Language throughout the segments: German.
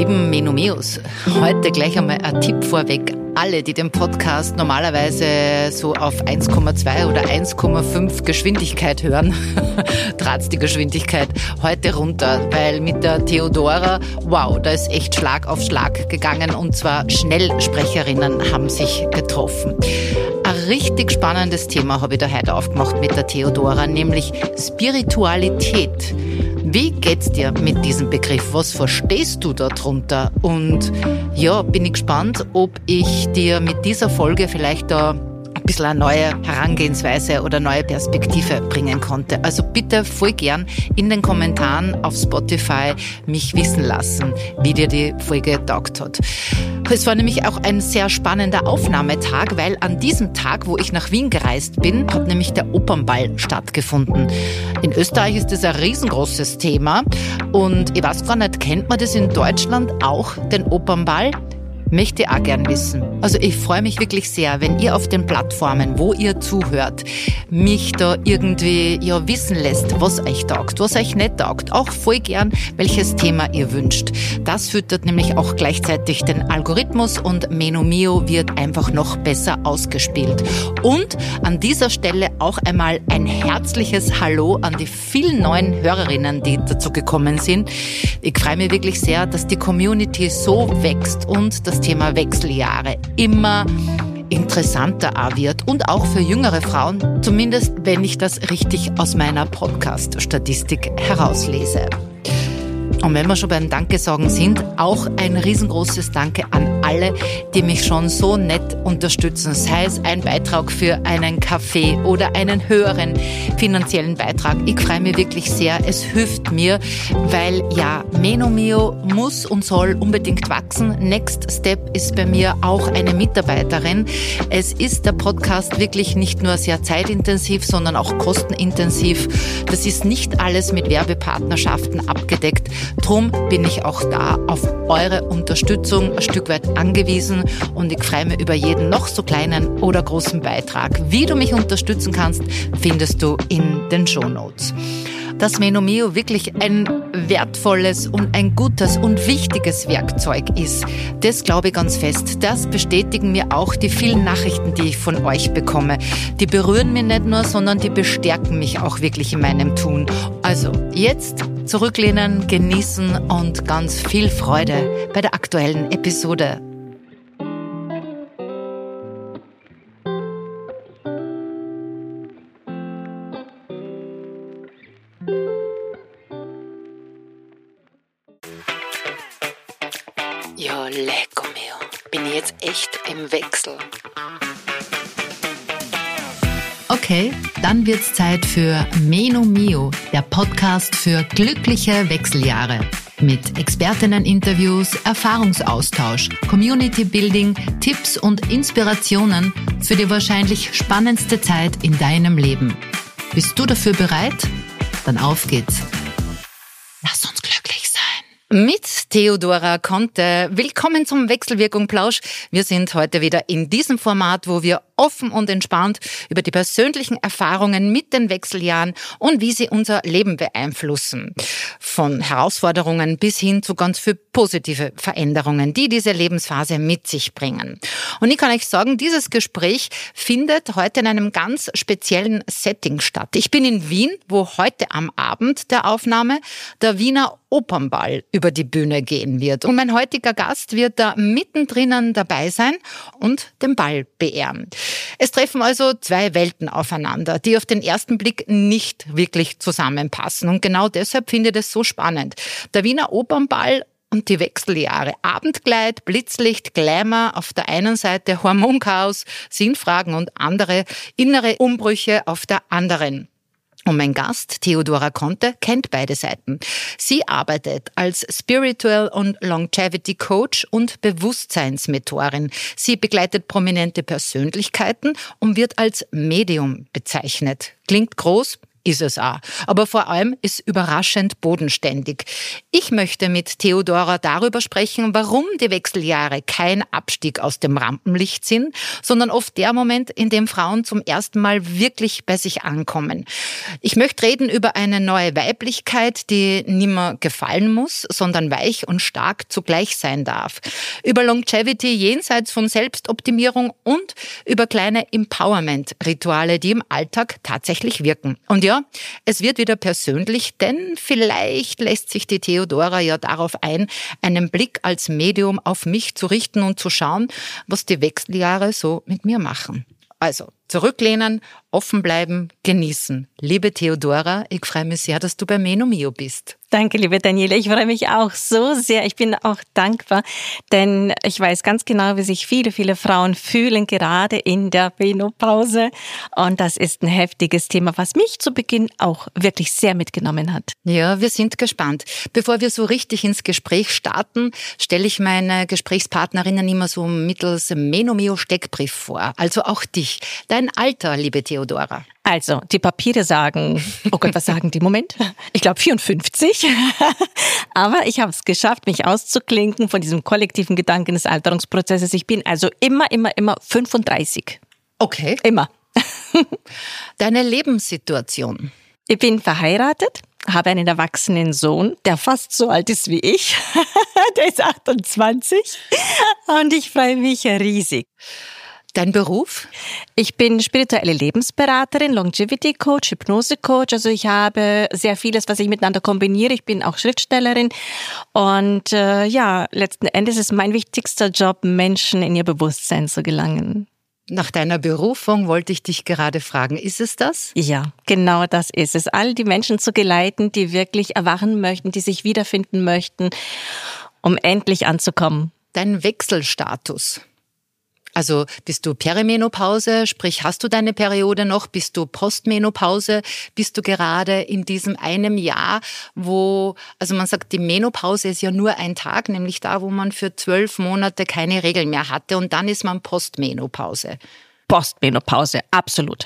lieben Menomeos, heute gleich einmal ein Tipp vorweg. Alle, die den Podcast normalerweise so auf 1,2 oder 1,5 Geschwindigkeit hören, trat's die Geschwindigkeit heute runter, weil mit der Theodora, wow, da ist echt Schlag auf Schlag gegangen und zwar Schnellsprecherinnen haben sich getroffen. Ein richtig spannendes Thema habe ich da heute aufgemacht mit der Theodora, nämlich Spiritualität. Wie geht's dir mit diesem Begriff? Was verstehst du darunter? Und ja, bin ich gespannt, ob ich dir mit dieser Folge vielleicht da ein bisschen eine neue Herangehensweise oder neue Perspektive bringen konnte. Also bitte voll gern in den Kommentaren auf Spotify mich wissen lassen, wie dir die Folge taugt hat. Es war nämlich auch ein sehr spannender Aufnahmetag, weil an diesem Tag, wo ich nach Wien gereist bin, hat nämlich der Opernball stattgefunden. In Österreich ist das ein riesengroßes Thema und ich weiß gar nicht, kennt man das in Deutschland auch, den Opernball? Möchte ich auch gern wissen. Also ich freue mich wirklich sehr, wenn ihr auf den Plattformen, wo ihr zuhört, mich da irgendwie wissen lässt, was euch taugt, was euch nicht taugt. Auch voll gern, welches Thema ihr wünscht. Das füttert nämlich auch gleichzeitig den Algorithmus und Menomio wird einfach noch besser ausgespielt. Und an dieser Stelle auch einmal ein herzliches Hallo an die vielen neuen Hörerinnen, die dazu gekommen sind. Ich freue mich wirklich sehr, dass die Community so wächst und das Thema Wechseljahre immer interessanter auch wird und auch für jüngere Frauen, zumindest wenn ich das richtig aus meiner Podcast-Statistik herauslese. Und wenn wir schon beim Danke sagen sind, auch ein riesengroßes Danke an alle, die mich schon so nett unterstützen. Sei es ein Beitrag für einen Kaffee oder einen höheren finanziellen Beitrag. Ich freue mich wirklich sehr. Es hilft mir, weil ja, Menomio muss und soll unbedingt wachsen. Next Step ist bei mir auch eine Mitarbeiterin. Es ist der Podcast wirklich nicht nur sehr zeitintensiv, sondern auch kostenintensiv. Das ist nicht alles mit Werbepartnerschaften abgedeckt. Drum bin ich auch da auf eure Unterstützung ein Stück weit angewiesen und ich freue mich über jeden noch so kleinen oder großen Beitrag. Wie du mich unterstützen kannst, findest du in den Shownotes. Dass Menomio wirklich ein wertvolles und ein gutes und wichtiges Werkzeug ist, das glaube ich ganz fest. Das bestätigen mir auch die vielen Nachrichten, die ich von euch bekomme. Die berühren mich nicht nur, sondern die bestärken mich auch wirklich in meinem Tun. Also jetzt zurücklehnen, genießen und ganz viel Freude bei der aktuellen Episode. Ja, lecco mio. Bin ich jetzt echt im Wechsel. Okay, dann wird's Zeit für Menomio, der Podcast für glückliche Wechseljahre. Mit Expertinnen-Interviews, Erfahrungsaustausch, Community-Building, Tipps und Inspirationen für die wahrscheinlich spannendste Zeit in deinem Leben. Bist du dafür bereit? Dann auf geht's. Lass uns glücklich sein. Mit Theodora Conte. Willkommen zum Wechselwirkung-Plausch. Wir sind heute wieder in diesem Format, wo wir offen und entspannt über die persönlichen Erfahrungen mit den Wechseljahren und wie sie unser Leben beeinflussen. Von Herausforderungen bis hin zu ganz viel positive Veränderungen, die diese Lebensphase mit sich bringen. Und ich kann euch sagen, dieses Gespräch findet heute in einem ganz speziellen Setting statt. Ich bin in Wien, wo heute am Abend der Aufnahme der Wiener Opernball über die Bühne gehen wird. Und mein heutiger Gast wird da mittendrin dabei sein und den Ball beehren. Es treffen also zwei Welten aufeinander, die auf den ersten Blick nicht wirklich zusammenpassen. Und genau deshalb finde ich das so spannend. Der Wiener Opernball und die Wechseljahre. Abendkleid, Blitzlicht, Glamour auf der einen Seite, Hormonchaos, Sinnfragen und andere innere Umbrüche auf der anderen. Und mein Gast, Theodora Conte, kennt beide Seiten. Sie arbeitet als Spiritual und Longevity Coach und Bewusstseinsmentorin. Sie begleitet prominente Persönlichkeiten und wird als Medium bezeichnet. Klingt groß, Ist es auch. Aber vor allem ist überraschend bodenständig. Ich möchte mit Theodora darüber sprechen, warum die Wechseljahre kein Abstieg aus dem Rampenlicht sind, sondern oft der Moment, in dem Frauen zum ersten Mal wirklich bei sich ankommen. Ich möchte reden über eine neue Weiblichkeit, die nimmer gefallen muss, sondern weich und stark zugleich sein darf. Über Longevity jenseits von Selbstoptimierung und über kleine Empowerment-Rituale, die im Alltag tatsächlich wirken. Und ja, es wird wieder persönlich, denn vielleicht lässt sich die Theodora ja darauf ein, einen Blick als Medium auf mich zu richten und zu schauen, was die Wechseljahre so mit mir machen. Also, zurücklehnen, offen bleiben, genießen. Liebe Theodora, ich freue mich sehr, dass du bei Menomio bist. Danke, liebe Daniela. Ich freue mich auch so sehr. Ich bin auch dankbar, denn ich weiß ganz genau, wie sich viele, viele Frauen fühlen, gerade in der Menopause. Und das ist ein heftiges Thema, was mich zu Beginn auch wirklich sehr mitgenommen hat. Ja, wir sind gespannt. Bevor wir so richtig ins Gespräch starten, stelle ich meine Gesprächspartnerinnen immer so mittels Menomio-Steckbrief vor. Also auch dich. Dein Alter, liebe Theodora. Also, die Papiere sagen, oh Gott, was sagen die? Moment, ich glaube 54. Aber ich habe es geschafft, mich auszuklinken von diesem kollektiven Gedanken des Alterungsprozesses. Ich bin also immer 35. Okay. Immer. Deine Lebenssituation. Ich bin verheiratet, habe einen erwachsenen Sohn, der fast so alt ist wie ich. Der ist 28 und ich freue mich riesig. Dein Beruf? Ich bin spirituelle Lebensberaterin, Longevity Coach, Hypnose Coach. Also ich habe sehr vieles, was ich miteinander kombiniere. Ich bin auch Schriftstellerin und letzten Endes ist mein wichtigster Job, Menschen in ihr Bewusstsein zu gelangen. Nach deiner Berufung wollte ich dich gerade fragen, ist es das? Ja, genau das ist es. All die Menschen zu geleiten, die wirklich erwachen möchten, die sich wiederfinden möchten, um endlich anzukommen. Dein Wechselstatus. Also bist du Perimenopause, sprich hast du deine Periode noch, bist du Postmenopause, bist du gerade in diesem einem Jahr, wo, also man sagt, die Menopause ist ja nur ein Tag, nämlich da, wo man für 12 Monate keine Regeln mehr hatte und dann ist man Postmenopause. Postmenopause, absolut.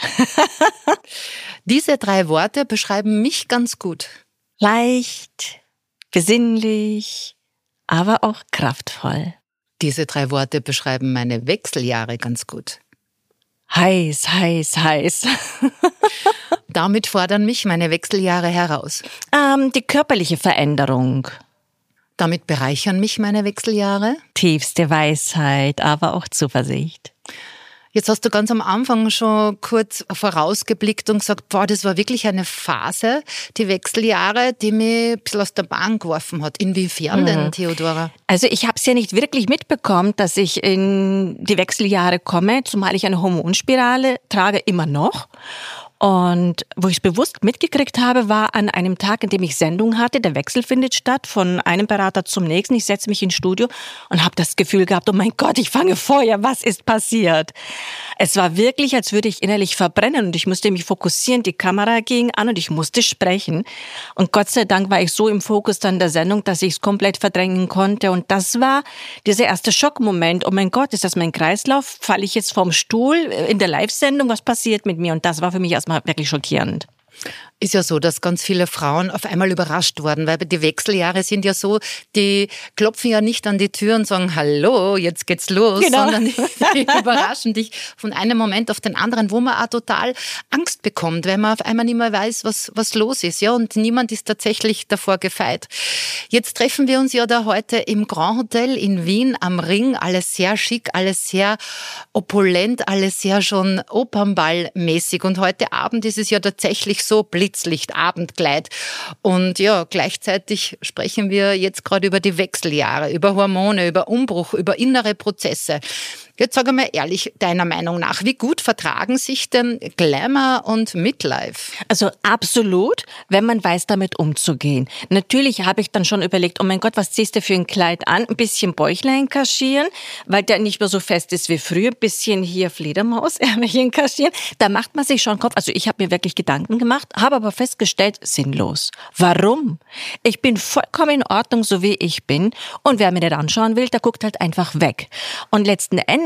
Diese 3 Worte beschreiben mich ganz gut. Leicht, besinnlich, aber auch kraftvoll. Diese 3 Worte beschreiben meine Wechseljahre ganz gut. Heiß, heiß, heiß. Damit fordern mich meine Wechseljahre heraus. Die körperliche Veränderung. Damit bereichern mich meine Wechseljahre. Tiefste Weisheit, aber auch Zuversicht. Jetzt hast du ganz am Anfang schon kurz vorausgeblickt und gesagt, boah, das war wirklich eine Phase, die Wechseljahre, die mich ein bisschen aus der Bahn geworfen hat. Inwiefern denn, Theodora? Also ich habe es ja nicht wirklich mitbekommen, dass ich in die Wechseljahre komme, zumal ich eine Hormonspirale trage, immer noch. Und wo ich es bewusst mitgekriegt habe, war an einem Tag, in dem ich Sendung hatte, der Wechsel findet statt, von einem Berater zum nächsten. Ich setze mich ins Studio und habe das Gefühl gehabt, oh mein Gott, ich fange Feuer, was ist passiert? Es war wirklich, als würde ich innerlich verbrennen und ich musste mich fokussieren, die Kamera ging an und ich musste sprechen. Und Gott sei Dank war ich so im Fokus dann der Sendung, dass ich es komplett verdrängen konnte. Und das war dieser erste Schockmoment. Oh mein Gott, ist das mein Kreislauf? Falle ich jetzt vom Stuhl in der Live-Sendung? Was passiert mit mir? Und das war für mich erstmal wirklich schockierend. Ist ja so, dass ganz viele Frauen auf einmal überrascht wurden, weil die Wechseljahre sind ja so, die klopfen ja nicht an die Tür und sagen, hallo, jetzt geht's los, genau. Sondern die überraschen dich von einem Moment auf den anderen, wo man auch total Angst bekommt, weil man auf einmal nicht mehr weiß, was los ist, ja, und niemand ist tatsächlich davor gefeit. Jetzt treffen wir uns ja da heute im Grand Hotel in Wien am Ring, alles sehr schick, alles sehr opulent, alles sehr schon Opernballmäßig und heute Abend ist es ja tatsächlich so Blitzlicht, Abendkleid. Und ja, gleichzeitig sprechen wir jetzt gerade über die Wechseljahre, über Hormone, über Umbruch, über innere Prozesse. Jetzt sage mal ehrlich, deiner Meinung nach, wie gut vertragen sich denn Glamour und Midlife? Also absolut, wenn man weiß, damit umzugehen. Natürlich habe ich dann schon überlegt, oh mein Gott, was ziehst du für ein Kleid an? Ein bisschen Bäuchlein kaschieren, weil der nicht mehr so fest ist wie früher. Ein bisschen hier Fledermausärmchen kaschieren. Da macht man sich schon Kopf. Also ich habe mir wirklich Gedanken gemacht, habe aber festgestellt, sinnlos. Warum? Ich bin vollkommen in Ordnung, so wie ich bin. Und wer mir nicht anschauen will, der guckt halt einfach weg. Und letzten Endes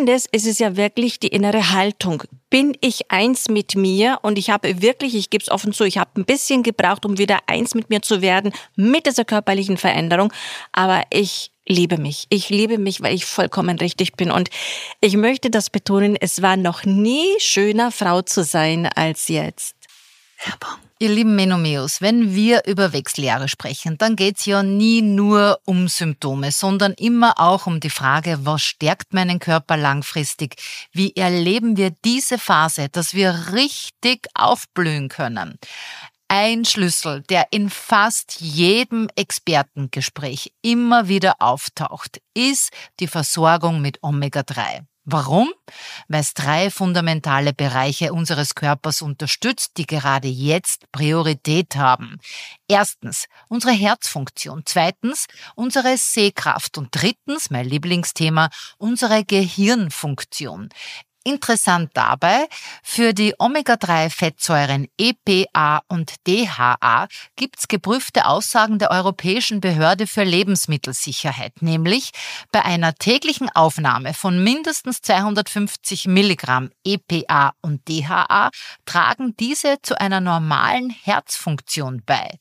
Endes ist es ja wirklich die innere Haltung. Bin ich eins mit mir? Und ich habe wirklich, ich gebe es offen zu, ich habe ein bisschen gebraucht, um wieder eins mit mir zu werden, mit dieser körperlichen Veränderung. Aber ich liebe mich. Ich liebe mich, weil ich vollkommen richtig bin. Und ich möchte das betonen, es war noch nie schöner, Frau zu sein als jetzt. Werbung. Ihr lieben Menomeos, wenn wir über Wechseljahre sprechen, dann geht's ja nie nur um Symptome, sondern immer auch um die Frage, was stärkt meinen Körper langfristig? Wie erleben wir diese Phase, dass wir richtig aufblühen können? Ein Schlüssel, der in fast jedem Expertengespräch immer wieder auftaucht, ist die Versorgung mit Omega-3. Warum? Weil es 3 fundamentale Bereiche unseres Körpers unterstützt, die gerade jetzt Priorität haben. Erstens, unsere Herzfunktion. Zweitens, unsere Sehkraft. Und drittens, mein Lieblingsthema, unsere Gehirnfunktion. Interessant dabei, für die Omega-3-Fettsäuren EPA und DHA gibt's geprüfte Aussagen der Europäischen Behörde für Lebensmittelsicherheit, nämlich bei einer täglichen Aufnahme von mindestens 250 Milligramm EPA und DHA tragen diese zu einer normalen Herzfunktion bei.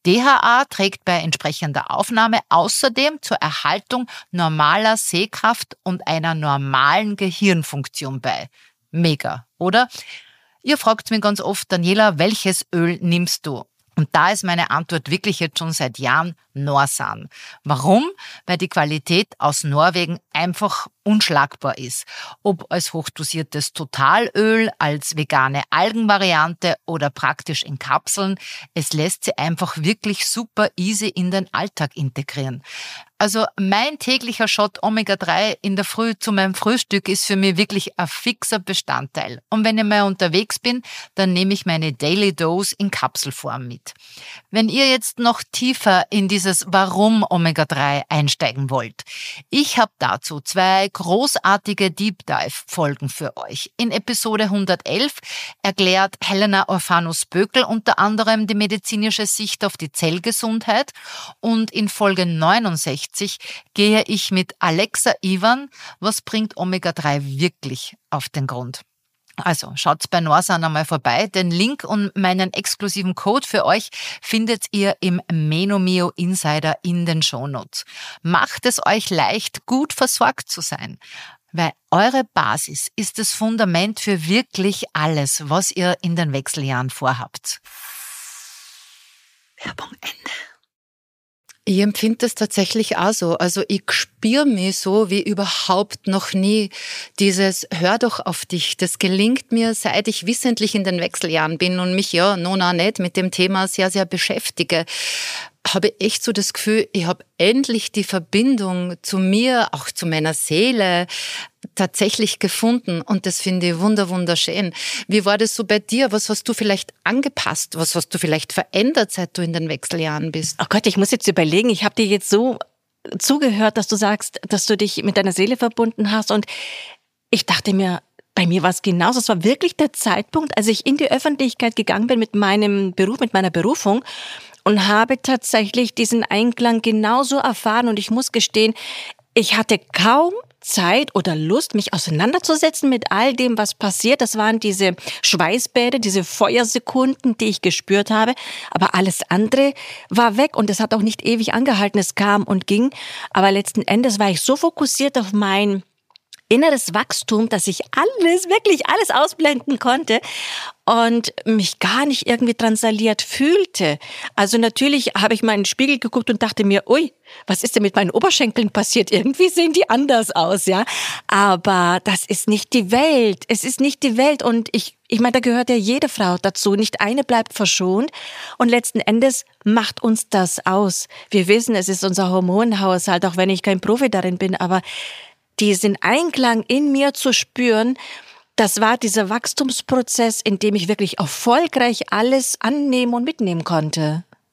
DHA trägt bei entsprechender Aufnahme außerdem zur Erhaltung normaler Sehkraft und einer normalen Gehirnfunktion bei. Mega, oder? Ihr fragt mich ganz oft, Daniela, welches Öl nimmst du? Und da ist meine Antwort wirklich jetzt schon seit Jahren Norsan. Warum? Weil die Qualität aus Norwegen einfach unschlagbar ist. Ob als hochdosiertes Totalöl, als vegane Algenvariante oder praktisch in Kapseln, es lässt sie einfach wirklich super easy in den Alltag integrieren. Also mein täglicher Shot Omega-3 in der Früh zu meinem Frühstück ist für mich wirklich ein fixer Bestandteil. Und wenn ich mal unterwegs bin, dann nehme ich meine Daily Dose in Kapselform mit. Wenn ihr jetzt noch tiefer in dieses Warum Omega-3 einsteigen wollt, ich habe dazu 2 großartige Deep Dive-Folgen für euch. In Episode 111 erklärt Helena Orphanus-Bökel unter anderem die medizinische Sicht auf die Zellgesundheit und in Folge 69 gehe ich mit Alexa Ivan, was bringt Omega-3 wirklich auf den Grund. Also schaut bei Norsan einmal vorbei. Den Link und meinen exklusiven Code für euch findet ihr im Menomeo Insider in den Shownotes. Macht es euch leicht, gut versorgt zu sein, weil eure Basis ist das Fundament für wirklich alles, was ihr in den Wechseljahren vorhabt. Werbung Ende. Ich empfinde das tatsächlich auch so. Also ich spüre mich so wie überhaupt noch nie. Dieses Hör doch auf dich, das gelingt mir, seit ich wissentlich in den Wechseljahren bin und mich ja noch nicht mit dem Thema sehr, sehr beschäftige. Habe ich echt so das Gefühl, ich habe endlich die Verbindung zu mir, auch zu meiner Seele tatsächlich gefunden und das finde ich wunderschön. Wie war das so bei dir? Was hast du vielleicht angepasst? Was hast du vielleicht verändert, seit du in den Wechseljahren bist? Oh Gott, ich muss jetzt überlegen, ich habe dir jetzt so zugehört, dass du sagst, dass du dich mit deiner Seele verbunden hast und ich dachte mir, bei mir war es genauso. Es war wirklich der Zeitpunkt, als ich in die Öffentlichkeit gegangen bin mit meinem Beruf, mit meiner Berufung und habe tatsächlich diesen Einklang genauso erfahren. Und ich muss gestehen, ich hatte kaum Zeit oder Lust, mich auseinanderzusetzen mit all dem, was passiert. Das waren diese Schweißbäder, diese Feuersekunden, die ich gespürt habe. Aber alles andere war weg und es hat auch nicht ewig angehalten. Es kam und ging. Aber letzten Endes war ich so fokussiert auf mein inneres Wachstum, dass ich wirklich alles ausblenden konnte und mich gar nicht irgendwie drangsaliert fühlte. Also natürlich habe ich mal in den Spiegel geguckt und dachte mir, ui, was ist denn mit meinen Oberschenkeln passiert? Irgendwie sehen die anders aus, ja. Aber das ist nicht die Welt. Es ist nicht die Welt und ich meine, da gehört ja jede Frau dazu. Nicht eine bleibt verschont und letzten Endes macht uns das aus. Wir wissen, es ist unser Hormonhaushalt, auch wenn ich kein Profi darin bin, aber diesen Einklang in mir zu spüren, das war dieser Wachstumsprozess, in dem ich wirklich erfolgreich alles annehmen und mitnehmen konnte.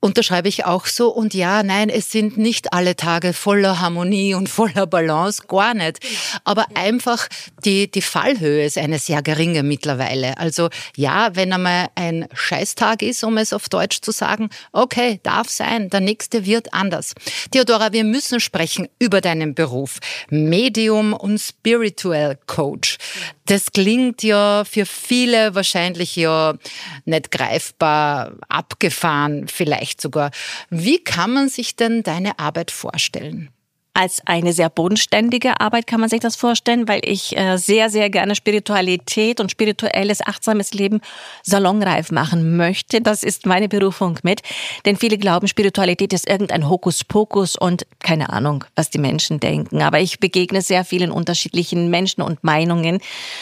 Unterschreibe ich auch so. Und ja, nein, es sind nicht alle Tage voller Harmonie und voller Balance, gar nicht. Aber einfach die Fallhöhe ist eine sehr geringe mittlerweile. Also ja, wenn einmal ein Scheißtag ist, um es auf Deutsch zu sagen, okay, darf sein, der nächste wird anders. Theodora, wir müssen sprechen über deinen Beruf. Medium und Spiritual Coach. Das klingt ja für viele wahrscheinlich ja nicht greifbar, abgefahren vielleicht sogar. Wie kann man sich denn deine Arbeit vorstellen? Als eine sehr bodenständige Arbeit kann man sich das vorstellen, weil ich sehr, sehr gerne Spiritualität und spirituelles, achtsames Leben salonreif machen möchte. Das ist meine Berufung mit. Denn viele glauben, Spiritualität ist irgendein Hokuspokus und keine Ahnung, was die Menschen denken. Aber ich begegne sehr vielen unterschiedlichen Menschen und Meinungen.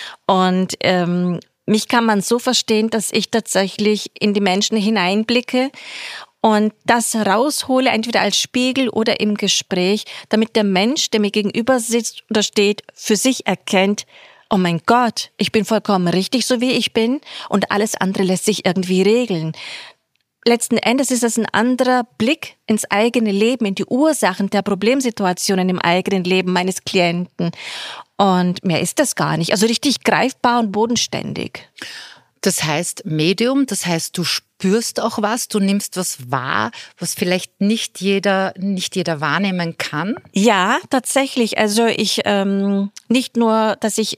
Und mich kann man so verstehen, dass ich tatsächlich in die Menschen hineinblicke und das raushole, entweder als Spiegel oder im Gespräch, damit der Mensch, der mir gegenüber sitzt oder steht, für sich erkennt, oh mein Gott, ich bin vollkommen richtig, so wie ich bin und alles andere lässt sich irgendwie regeln. Letzten Endes ist es ein anderer Blick ins eigene Leben, in die Ursachen der Problemsituationen im eigenen Leben meines Klienten. Und mehr ist das gar nicht. Also richtig greifbar und bodenständig. Das heißt Medium, das heißt, du spürst auch was, du nimmst was wahr, was vielleicht nicht jeder wahrnehmen kann? Ja, tatsächlich. Also ich nicht nur, dass ich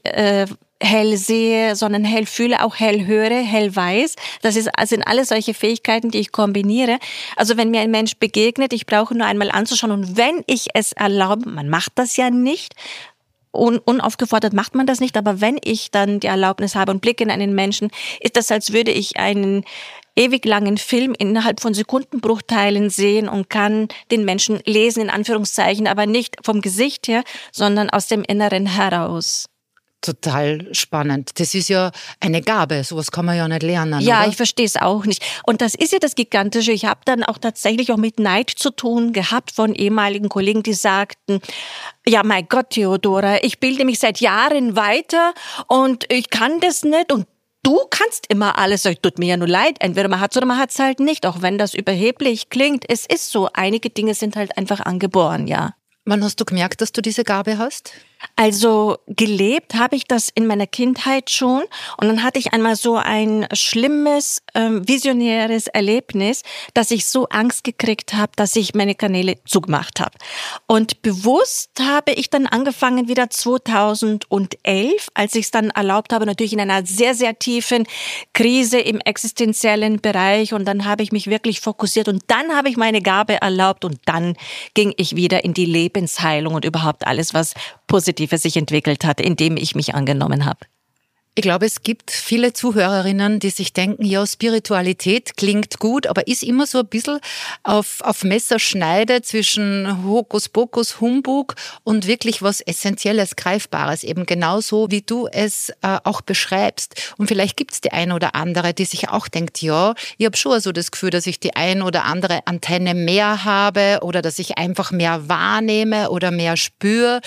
hell sehe, sondern hell fühle, auch hell höre, hell weiß. Sind alles solche Fähigkeiten, die ich kombiniere. Also wenn mir ein Mensch begegnet, ich brauche nur einmal anzuschauen und wenn ich es erlaube, man macht das ja nicht, unaufgefordert macht man das nicht, aber wenn ich dann die Erlaubnis habe und blicke in einen Menschen, ist das, als würde ich einen ewig langen Film innerhalb von Sekundenbruchteilen sehen und kann den Menschen lesen, in Anführungszeichen, aber nicht vom Gesicht her, sondern aus dem Inneren heraus. Total spannend. Das ist ja eine Gabe, sowas kann man ja nicht lernen. Ja, oder? Ich verstehe es auch nicht. Und das ist ja das Gigantische. Ich habe dann auch tatsächlich auch mit Neid zu tun gehabt von ehemaligen Kollegen, die sagten, ja, mein Gott, Theodora, ich bilde mich seit Jahren weiter und ich kann das nicht und du kannst immer alles. Das tut mir ja nur leid. Entweder man hat's oder man hat's halt nicht, auch wenn das überheblich klingt. Es ist so, einige Dinge sind halt einfach angeboren, ja. Wann hast du gemerkt, dass du diese Gabe hast? Also gelebt habe ich das in meiner Kindheit schon und dann hatte ich einmal so ein schlimmes, visionäres Erlebnis, dass ich so Angst gekriegt habe, dass ich meine Kanäle zugemacht habe. Und bewusst habe ich dann angefangen wieder 2011, als ich es dann erlaubt habe, natürlich in einer sehr, sehr tiefen Krise im existenziellen Bereich und dann habe ich mich wirklich fokussiert und dann habe ich meine Gabe erlaubt und dann ging ich wieder in die Lebensheilung und überhaupt alles, was Positives sich entwickelt hat, indem ich mich angenommen habe. Ich glaube, es gibt viele Zuhörerinnen, die sich denken, ja, Spiritualität klingt gut, aber ist immer so ein bisschen auf Messerschneide zwischen Hokuspokus, Humbug und wirklich was Essentielles, Greifbares, eben genauso, wie du es auch beschreibst. Und vielleicht gibt es die eine oder andere, die sich auch denkt, ja, ich habe schon so das Gefühl, dass ich die ein oder andere Antenne mehr habe oder dass ich einfach mehr wahrnehme oder mehr spüre.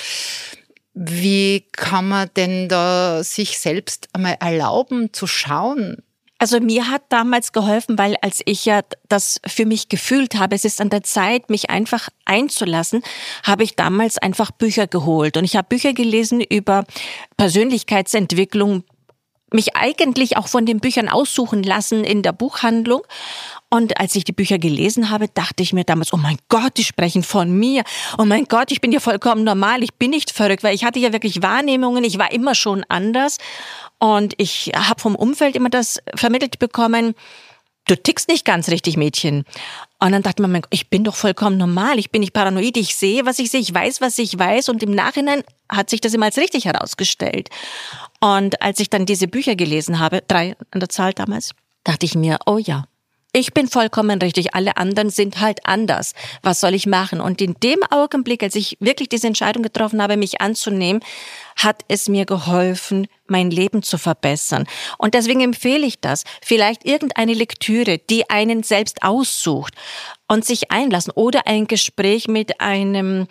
Wie kann man denn da sich selbst einmal erlauben zu schauen? Also mir hat damals geholfen, weil als ich ja das für mich gefühlt habe, es ist an der Zeit, mich einfach einzulassen, habe ich damals einfach Bücher geholt. Und ich habe Bücher gelesen über Persönlichkeitsentwicklung, mich eigentlich auch von den Büchern aussuchen lassen in der Buchhandlung. Und als ich die Bücher gelesen habe, dachte ich mir damals, oh mein Gott, die sprechen von mir. Oh mein Gott, ich bin ja vollkommen normal, ich bin nicht verrückt, weil ich hatte ja wirklich Wahrnehmungen, ich war immer schon anders. Und ich habe vom Umfeld immer das vermittelt bekommen, du tickst nicht ganz richtig, Mädchen. Und dann dachte man, ich bin doch vollkommen normal, ich bin nicht paranoid, ich sehe, was ich sehe, ich weiß, was ich weiß. Und im Nachhinein hat sich das immer als richtig herausgestellt. Und als ich dann diese Bücher gelesen habe, 3 an der Zahl damals, dachte ich mir, oh ja, ich bin vollkommen richtig, alle anderen sind halt anders. Was soll ich machen? Und in dem Augenblick, als ich wirklich diese Entscheidung getroffen habe, mich anzunehmen, hat es mir geholfen, mein Leben zu verbessern. Und deswegen empfehle ich das. Vielleicht irgendeine Lektüre, die einen selbst aussucht und sich einlassen oder ein Gespräch mit einem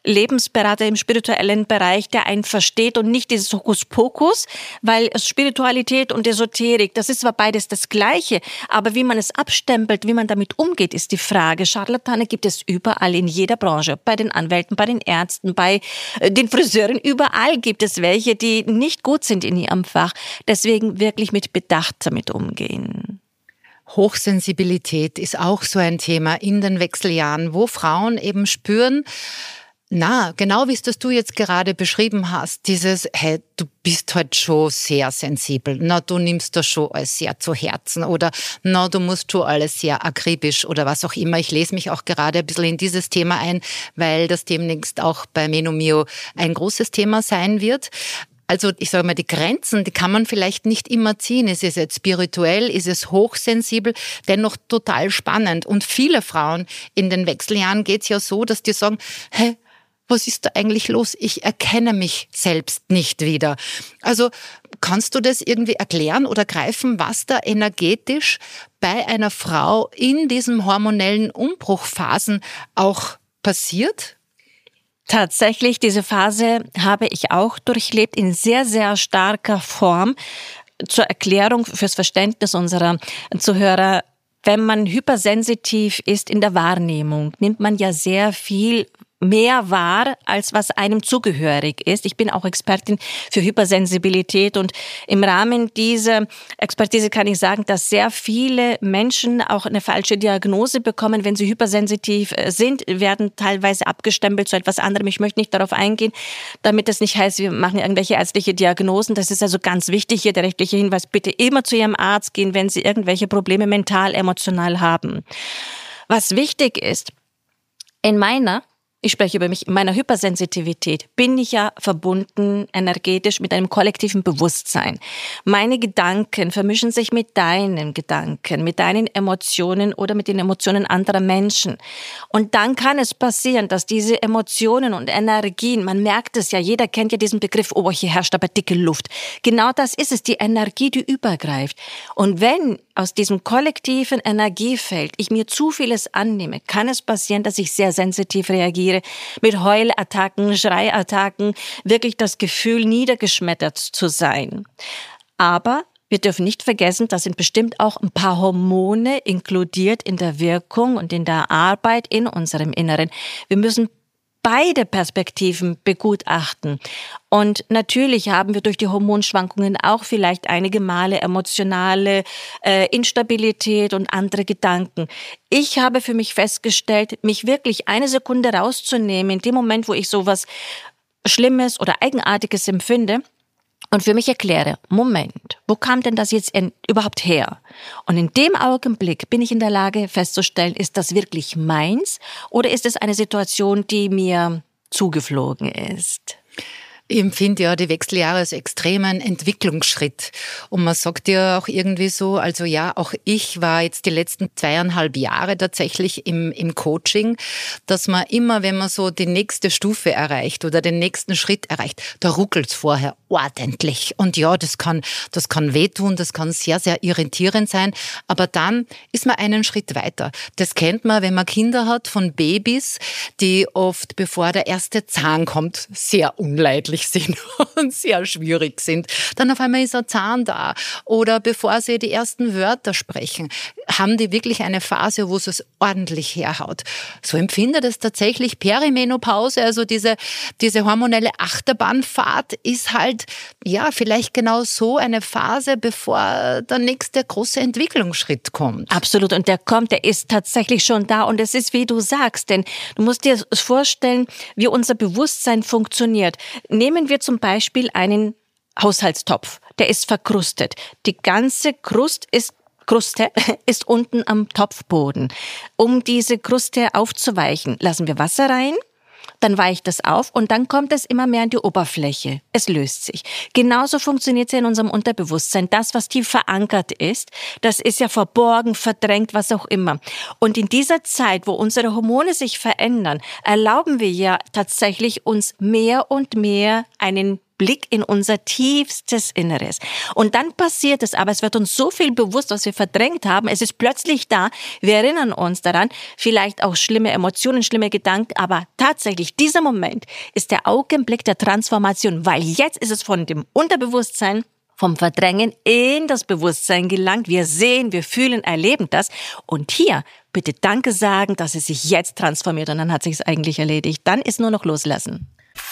Lebensberater im spirituellen Bereich, der einen versteht und nicht dieses Hokuspokus, weil Spiritualität und Esoterik, das ist zwar beides das Gleiche, aber wie man es abstempelt, wie man damit umgeht, ist die Frage. Scharlatane gibt es überall in jeder Branche, bei den Anwälten, bei den Ärzten, bei den Friseuren, überall gibt es welche, die nicht gut sind in ihrem Fach. Deswegen wirklich mit Bedacht damit umgehen. Hochsensibilität ist auch so ein Thema in den Wechseljahren, wo Frauen eben spüren, genau wie es das du jetzt gerade beschrieben hast, dieses, hey, du bist halt schon sehr sensibel, du nimmst das schon alles sehr zu Herzen oder du musst schon alles sehr akribisch oder was auch immer. Ich lese mich auch gerade ein bisschen in dieses Thema ein, weil das demnächst auch bei Menomio ein großes Thema sein wird. Also ich sage mal, die Grenzen, die kann man vielleicht nicht immer ziehen. Ist es jetzt spirituell, ist es hochsensibel, dennoch total spannend. Und viele Frauen in den Wechseljahren geht's ja so, dass die sagen, hey, was ist da eigentlich los? Ich erkenne mich selbst nicht wieder. Also kannst du das irgendwie erklären oder greifen, was da energetisch bei einer Frau in diesen hormonellen Umbruchphasen auch passiert? Tatsächlich, diese Phase habe ich auch durchlebt in sehr, sehr starker Form. Zur Erklärung fürs Verständnis unserer Zuhörer: Wenn man hypersensitiv ist in der Wahrnehmung, nimmt man ja sehr viel mehr wahr, als was einem zugehörig ist. Ich bin auch Expertin für Hypersensibilität und im Rahmen dieser Expertise kann ich sagen, dass sehr viele Menschen auch eine falsche Diagnose bekommen, wenn sie hypersensitiv sind, werden teilweise abgestempelt zu etwas anderem. Ich möchte nicht darauf eingehen, damit es nicht heißt, wir machen irgendwelche ärztliche Diagnosen. Das ist also ganz wichtig hier, der rechtliche Hinweis, bitte immer zu Ihrem Arzt gehen, wenn Sie irgendwelche Probleme mental, emotional haben. Was wichtig ist, ich spreche über mich, in meiner Hypersensitivität bin ich ja verbunden energetisch mit einem kollektiven Bewusstsein. Meine Gedanken vermischen sich mit deinen Gedanken, mit deinen Emotionen oder mit den Emotionen anderer Menschen. Und dann kann es passieren, dass diese Emotionen und Energien, man merkt es ja, jeder kennt ja diesen Begriff, oh, hier herrscht aber dicke Luft. Genau das ist es, die Energie, die übergreift. Und wenn aus diesem kollektiven Energiefeld ich mir zu vieles annehme, kann es passieren, dass ich sehr sensitiv reagiere, mit Heulattacken, Schreiattacken, wirklich das Gefühl, niedergeschmettert zu sein. Aber wir dürfen nicht vergessen, da sind bestimmt auch ein paar Hormone inkludiert in der Wirkung und in der Arbeit in unserem Inneren. Wir müssen beide Perspektiven begutachten. Und natürlich haben wir durch die Hormonschwankungen auch vielleicht einige Male emotionale Instabilität und andere Gedanken. Ich habe für mich festgestellt, mich wirklich eine Sekunde rauszunehmen, in dem Moment, wo ich sowas Schlimmes oder Eigenartiges empfinde, und für mich erkläre, Moment, wo kam denn das jetzt überhaupt her? Und in dem Augenblick bin ich in der Lage festzustellen, ist das wirklich meins oder ist es eine Situation, die mir zugeflogen ist? Ich empfinde ja die Wechseljahre als extremen Entwicklungsschritt. Und man sagt ja auch irgendwie so, also ja, auch ich war jetzt die letzten 2,5 Jahre tatsächlich im Coaching, dass man immer, wenn man so die nächste Stufe erreicht oder den nächsten Schritt erreicht, da ruckelt's vorher ordentlich. Und ja, das kann wehtun, das kann sehr, sehr irritierend sein. Aber dann ist man einen Schritt weiter. Das kennt man, wenn man Kinder hat von Babys, die oft, bevor der erste Zahn kommt, sehr unleidlich sind und sehr schwierig sind. Dann auf einmal ist ein Zahn da. Oder bevor sie die ersten Wörter sprechen, haben die wirklich eine Phase, wo es ordentlich herhaut. So empfindet es tatsächlich Perimenopause, also diese hormonelle Achterbahnfahrt ist halt, ja, vielleicht genau so eine Phase, bevor der nächste große Entwicklungsschritt kommt. Absolut, und der ist tatsächlich schon da und es ist, wie du sagst, denn du musst dir vorstellen, wie unser Bewusstsein funktioniert. Nehmen wir zum Beispiel einen Haushaltstopf, der ist verkrustet. Die ganze Kruste ist unten am Topfboden. Um diese Kruste aufzuweichen, lassen wir Wasser rein, dann weicht es auf und dann kommt es immer mehr an die Oberfläche. Es löst sich. Genauso funktioniert es ja in unserem Unterbewusstsein. Das, was tief verankert ist, das ist ja verborgen, verdrängt, was auch immer. Und in dieser Zeit, wo unsere Hormone sich verändern, erlauben wir ja tatsächlich uns mehr und mehr einen Blick in unser tiefstes Inneres. Und dann passiert es, aber es wird uns so viel bewusst, was wir verdrängt haben. Es ist plötzlich da. Wir erinnern uns daran, vielleicht auch schlimme Emotionen, schlimme Gedanken, aber tatsächlich dieser Moment ist der Augenblick der Transformation, weil jetzt ist es von dem Unterbewusstsein, vom Verdrängen in das Bewusstsein gelangt. Wir sehen, wir fühlen, erleben das. Und hier bitte Danke sagen, dass es sich jetzt transformiert. Und dann hat sich es eigentlich erledigt. Dann ist nur noch loslassen.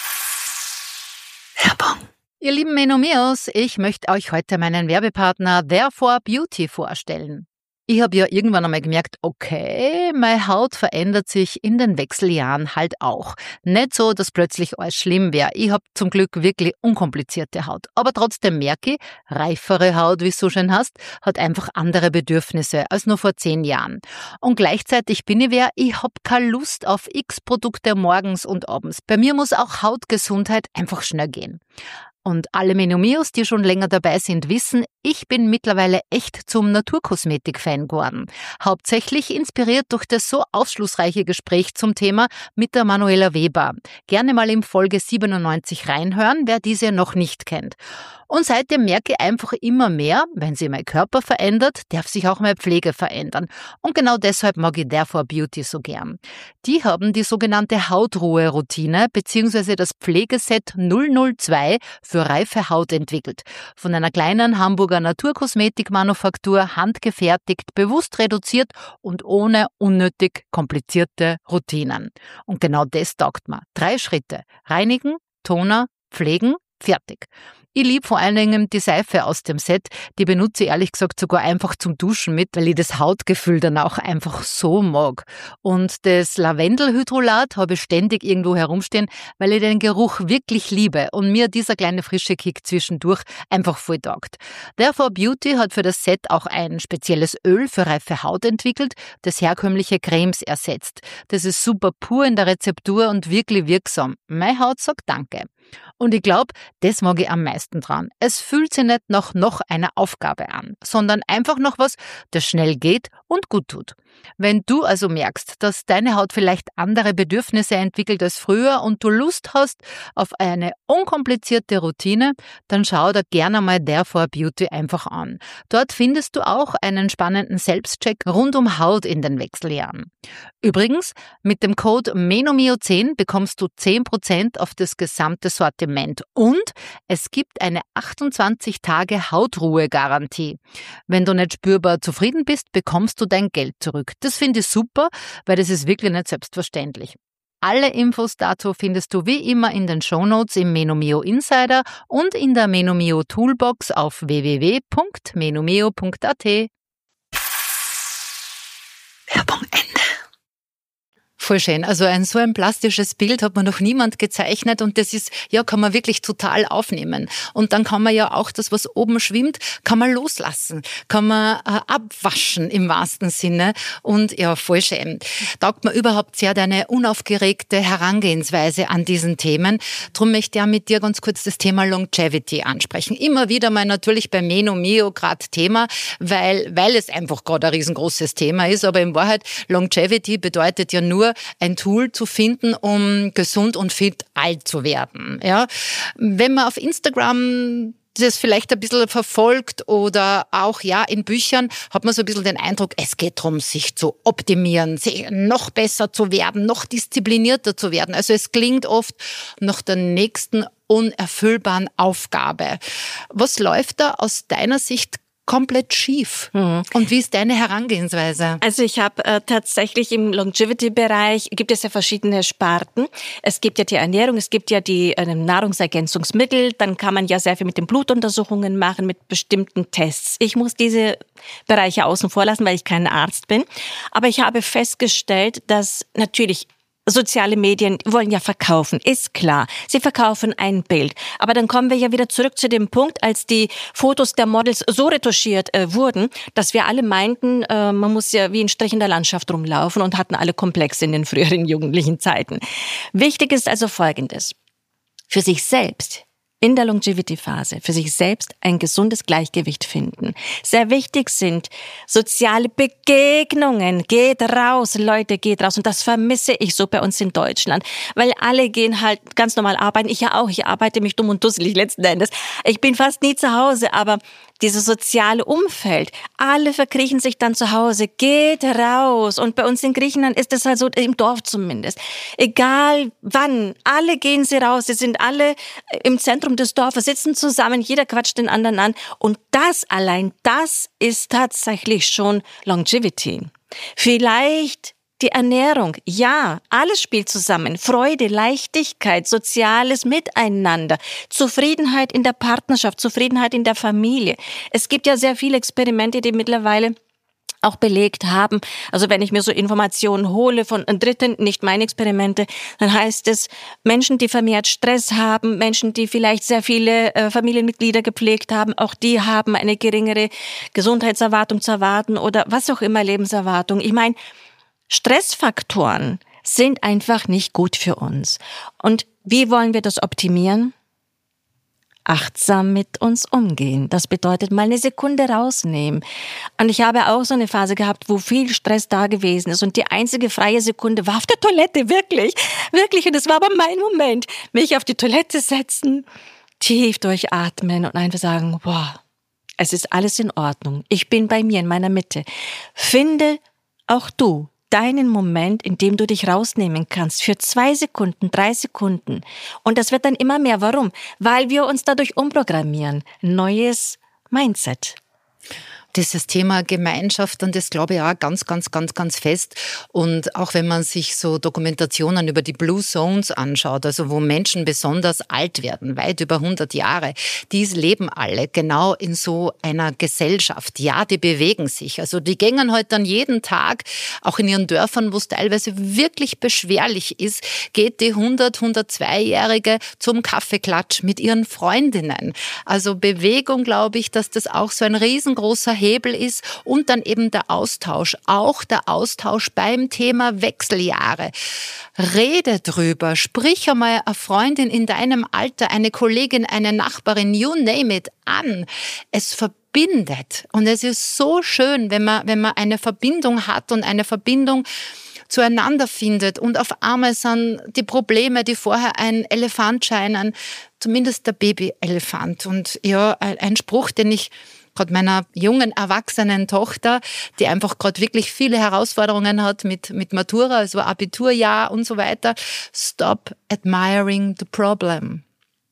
Werbung. Ihr lieben Menomeos, ich möchte euch heute meinen Werbepartner Therefore Beauty vorstellen. Ich habe ja irgendwann einmal gemerkt, okay, meine Haut verändert sich in den Wechseljahren halt auch. Nicht so, dass plötzlich alles schlimm wäre. Ich habe zum Glück wirklich unkomplizierte Haut. Aber trotzdem merke ich, reifere Haut, wie es so schön heißt, hat einfach andere Bedürfnisse als nur vor 10 Jahren. Und gleichzeitig bin ich wer, ich habe keine Lust auf X-Produkte morgens und abends. Bei mir muss auch Hautgesundheit einfach schnell gehen. Und alle Menomeos, die schon länger dabei sind, wissen, ich bin mittlerweile echt zum Naturkosmetik-Fan geworden. Hauptsächlich inspiriert durch das so aufschlussreiche Gespräch zum Thema mit der Manuela Weber. Gerne mal in Folge 97 reinhören, wer diese noch nicht kennt. Und seitdem merke ich einfach immer mehr, wenn sich mein Körper verändert, darf sich auch meine Pflege verändern. Und genau deshalb mag ich Therefore Beauty so gern. Die haben die sogenannte Hautruhe-Routine bzw. das Pflegeset 002 für reife Haut entwickelt. Von einer kleinen Hamburger Naturkosmetikmanufaktur handgefertigt, bewusst reduziert und ohne unnötig komplizierte Routinen. Und genau das taugt mir. 3 Schritte. Reinigen, Toner, pflegen, fertig. Ich liebe vor allen Dingen die Seife aus dem Set. Die benutze ich ehrlich gesagt sogar einfach zum Duschen mit, weil ich das Hautgefühl dann auch einfach so mag. Und das Lavendelhydrolat habe ich ständig irgendwo herumstehen, weil ich den Geruch wirklich liebe und mir dieser kleine frische Kick zwischendurch einfach voll taugt. Therefore Beauty hat für das Set auch ein spezielles Öl für reife Haut entwickelt, das herkömmliche Cremes ersetzt. Das ist super pur in der Rezeptur und wirklich wirksam. Meine Haut sagt Danke. Und ich glaube, das mag ich am meisten dran. Es fühlt sich nicht nach noch einer Aufgabe an, sondern einfach noch was, das schnell geht und gut tut. Wenn du also merkst, dass deine Haut vielleicht andere Bedürfnisse entwickelt als früher und du Lust hast auf eine unkomplizierte Routine, dann schau dir gerne mal Therefore Beauty einfach an. Dort findest du auch einen spannenden Selbstcheck rund um Haut in den Wechseljahren. Übrigens, mit dem Code MENOMEO10 bekommst du 10% auf das gesamte Sortiment und es gibt eine 28 Tage Hautruhe-Garantie. Wenn du nicht spürbar zufrieden bist, bekommst du dein Geld zurück. Das finde ich super, weil das ist wirklich nicht selbstverständlich. Alle Infos dazu findest du wie immer in den Shownotes im Menomeo Insider und in der Menomeo Toolbox auf www.menomeo.at. Werbung Ende. Voll schön. Also so ein plastisches Bild hat mir noch niemand gezeichnet und das ist, ja, kann man wirklich total aufnehmen. Und dann kann man ja auch das, was oben schwimmt, kann man loslassen, kann man abwaschen im wahrsten Sinne und ja, voll schön. Taugt mir überhaupt sehr deine unaufgeregte Herangehensweise an diesen Themen. Drum möchte ich auch mit dir ganz kurz das Thema Longevity ansprechen. Immer wieder mal natürlich bei Menomeo gerade Thema, weil es einfach gerade ein riesengroßes Thema ist, aber in Wahrheit Longevity bedeutet ja nur, ein Tool zu finden, um gesund und fit alt zu werden. Ja? Wenn man auf Instagram das vielleicht ein bisschen verfolgt oder auch ja in Büchern, hat man so ein bisschen den Eindruck, es geht darum, sich zu optimieren, noch besser zu werden, noch disziplinierter zu werden. Also es klingt oft nach der nächsten unerfüllbaren Aufgabe. Was läuft da aus deiner Sicht komplett schief? Und wie ist deine Herangehensweise? Also ich habe tatsächlich im Longevity-Bereich gibt es ja verschiedene Sparten. Es gibt ja die Ernährung, es gibt ja die Nahrungsergänzungsmittel, dann kann man ja sehr viel mit den Blutuntersuchungen machen, mit bestimmten Tests. Ich muss diese Bereiche außen vor lassen, weil ich kein Arzt bin. Aber ich habe festgestellt, dass natürlich soziale Medien wollen ja verkaufen, ist klar. Sie verkaufen ein Bild. Aber dann kommen wir ja wieder zurück zu dem Punkt, als die Fotos der Models so retuschiert wurden, dass wir alle meinten, man muss ja wie ein Strich in der Landschaft rumlaufen und hatten alle Komplexe in den früheren jugendlichen Zeiten. Wichtig ist also Folgendes. Für sich selbst in der Longevity-Phase für sich selbst ein gesundes Gleichgewicht finden. Sehr wichtig sind soziale Begegnungen. Geht raus, Leute, geht raus. Und das vermisse ich so bei uns in Deutschland, weil alle gehen halt ganz normal arbeiten. Ich ja auch. Ich arbeite mich dumm und dusselig letzten Endes. Ich bin fast nie zu Hause, aber dieses soziale Umfeld, alle verkriechen sich dann zu Hause, geht raus. Und bei uns in Griechenland ist es halt so, im Dorf zumindest. Egal wann, alle gehen sie raus, sie sind alle im Zentrum des Dorfes, sitzen zusammen, jeder quatscht den anderen an. Und das allein, das ist tatsächlich schon Longevity. Vielleicht die Ernährung, ja, alles spielt zusammen. Freude, Leichtigkeit, soziales Miteinander, Zufriedenheit in der Partnerschaft, Zufriedenheit in der Familie. Es gibt ja sehr viele Experimente, die mittlerweile auch belegt haben. Also wenn ich mir so Informationen hole von Dritten, nicht meine Experimente, dann heißt es, Menschen, die vermehrt Stress haben, Menschen, die vielleicht sehr viele Familienmitglieder gepflegt haben, auch die haben eine geringere Gesundheitserwartung zu erwarten oder was auch immer, Lebenserwartung. Ich meine, Stressfaktoren sind einfach nicht gut für uns. Und wie wollen wir das optimieren? Achtsam mit uns umgehen. Das bedeutet mal eine Sekunde rausnehmen. Und ich habe auch so eine Phase gehabt, wo viel Stress da gewesen ist. Und die einzige freie Sekunde war auf der Toilette, wirklich. Wirklich. Und es war aber mein Moment. Mich auf die Toilette setzen, tief durchatmen und einfach sagen, boah, es ist alles in Ordnung. Ich bin bei mir in meiner Mitte. Finde auch du deinen Moment, in dem du dich rausnehmen kannst, für 2 Sekunden, 3 Sekunden. Und das wird dann immer mehr. Warum? Weil wir uns dadurch umprogrammieren. Neues Mindset. Dieses Thema Gemeinschaft, und das glaube ich auch ganz, ganz, ganz, ganz fest. Und auch wenn man sich so Dokumentationen über die Blue Zones anschaut, also wo Menschen besonders alt werden, weit über 100 Jahre, die leben alle genau in so einer Gesellschaft. Ja, die bewegen sich. Also die gängen halt dann jeden Tag, auch in ihren Dörfern, wo es teilweise wirklich beschwerlich ist, geht die 102-Jährige zum Kaffeeklatsch mit ihren Freundinnen. Also Bewegung, glaube ich, dass das auch so ein riesengroßer Hebel ist, und dann eben der Austausch, auch der Austausch beim Thema Wechseljahre. Rede drüber, sprich einmal eine Freundin in deinem Alter, eine Kollegin, eine Nachbarin, you name it, an. Es verbindet, und es ist so schön, wenn man eine Verbindung hat und eine Verbindung zueinander findet, und auf einmal sind die Probleme, die vorher ein Elefant scheinen, zumindest der Babyelefant. Und ja, ein Spruch, den ich gerade meiner jungen, erwachsenen Tochter, die einfach gerade wirklich viele Herausforderungen hat mit Matura, also Abiturjahr und so weiter. Stop admiring the problem.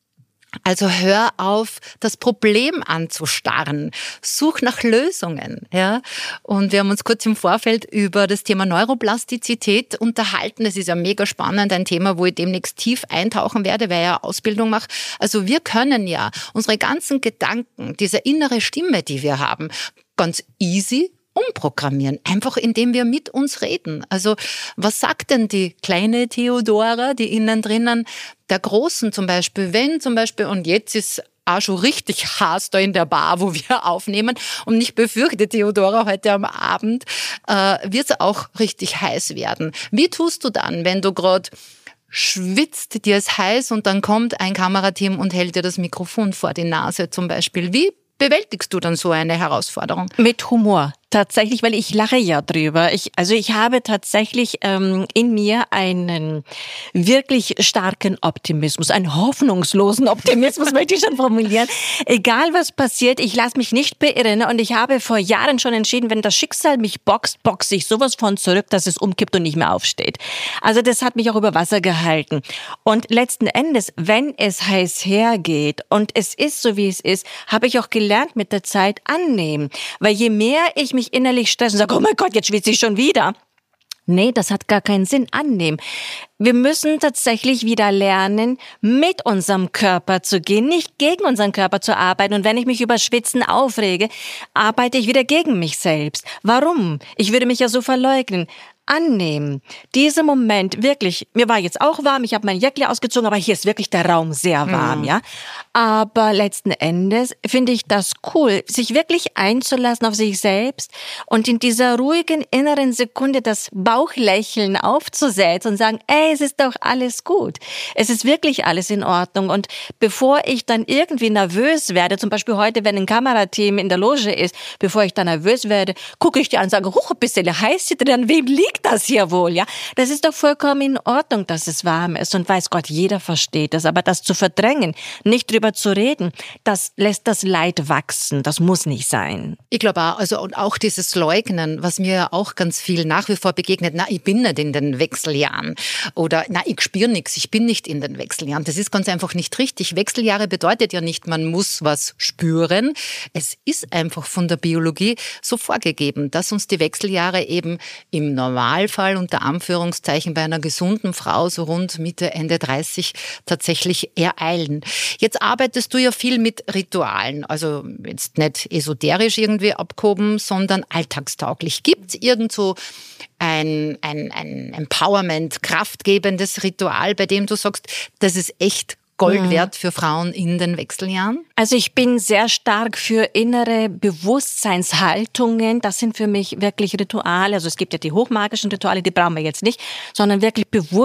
Also hör auf, das Problem anzustarren. Such nach Lösungen, ja. Und wir haben uns kurz im Vorfeld über das Thema Neuroplastizität unterhalten. Das ist ja mega spannend, ein Thema, wo ich demnächst tief eintauchen werde, weil ich ja Ausbildung mache. Also wir können ja unsere ganzen Gedanken, diese innere Stimme, die wir haben, ganz easy umprogrammieren, einfach indem wir mit uns reden. Also was sagt denn die kleine Theodora, die innen drinnen, der Großen zum Beispiel, wenn zum Beispiel, und jetzt ist auch schon richtig heiß da in der Bar, wo wir aufnehmen, und ich befürchte, Theodora, heute am Abend wird es auch richtig heiß werden. Wie tust du dann, wenn du gerade schwitzt, dir ist heiß und dann kommt ein Kamerateam und hält dir das Mikrofon vor die Nase zum Beispiel? Wie bewältigst du dann so eine Herausforderung? Mit Humor. Tatsächlich, weil ich lache ja drüber. Ich habe tatsächlich in mir einen wirklich starken Optimismus, einen hoffnungslosen Optimismus, möchte ich schon formulieren. Egal was passiert, ich lasse mich nicht beirren, und ich habe vor Jahren schon entschieden, wenn das Schicksal mich boxt, boxe ich sowas von zurück, dass es umkippt und nicht mehr aufsteht. Also das hat mich auch über Wasser gehalten. Und letzten Endes, wenn es heiß hergeht und es ist so, wie es ist, habe ich auch gelernt mit der Zeit annehmen. Weil je mehr ich mich innerlich stresse und sage, oh mein Gott, jetzt schwitze ich schon wieder. Nee, das hat gar keinen Sinn. Annehmen. Wir müssen tatsächlich wieder lernen, mit unserem Körper zu gehen, nicht gegen unseren Körper zu arbeiten. Und wenn ich mich über Schwitzen aufrege, arbeite ich wieder gegen mich selbst. Warum? Ich würde mich ja so verleugnen. annehmen. Dieser Moment, wirklich, mir war jetzt auch warm, ich habe mein Jäckli ausgezogen, aber hier ist wirklich der Raum sehr warm, ja. Aber letzten Endes finde ich das cool, sich wirklich einzulassen auf sich selbst und in dieser ruhigen inneren Sekunde das Bauchlächeln aufzusetzen und sagen, ey, es ist doch alles gut. Es ist wirklich alles in Ordnung. Und bevor ich dann irgendwie nervös werde, zum Beispiel heute, wenn ein Kamerateam in der Loge ist, bevor ich dann nervös werde, gucke ich dir an und sage, huch, ein bisschen heiß hier drin, an wem liegt das hier wohl, ja? Das ist doch vollkommen in Ordnung, dass es warm ist und weiß Gott, jeder versteht das. Aber das zu verdrängen, nicht drüber zu reden, das lässt das Leid wachsen. Das muss nicht sein. Ich glaube auch, also und auch dieses Leugnen, was mir ja auch ganz viel nach wie vor begegnet, na, ich bin nicht in den Wechseljahren oder na, ich spüre nichts, ich bin nicht in den Wechseljahren. Das ist ganz einfach nicht richtig. Wechseljahre bedeutet ja nicht, man muss was spüren. Es ist einfach von der Biologie so vorgegeben, dass uns die Wechseljahre eben im Normalfall unter Anführungszeichen bei einer gesunden Frau so rund Mitte, Ende 30 tatsächlich ereilen. Jetzt arbeitest du ja viel mit Ritualen, also jetzt nicht esoterisch irgendwie abgehoben, sondern alltagstauglich. Gibt es irgend so ein Empowerment, kraftgebendes Ritual, bei dem du sagst, das ist echt Gold wert für Frauen in den Wechseljahren? Also ich bin sehr stark für innere Bewusstseinshaltungen. Das sind für mich wirklich Rituale. Also es gibt ja die hochmagischen Rituale, die brauchen wir jetzt nicht, sondern wirklich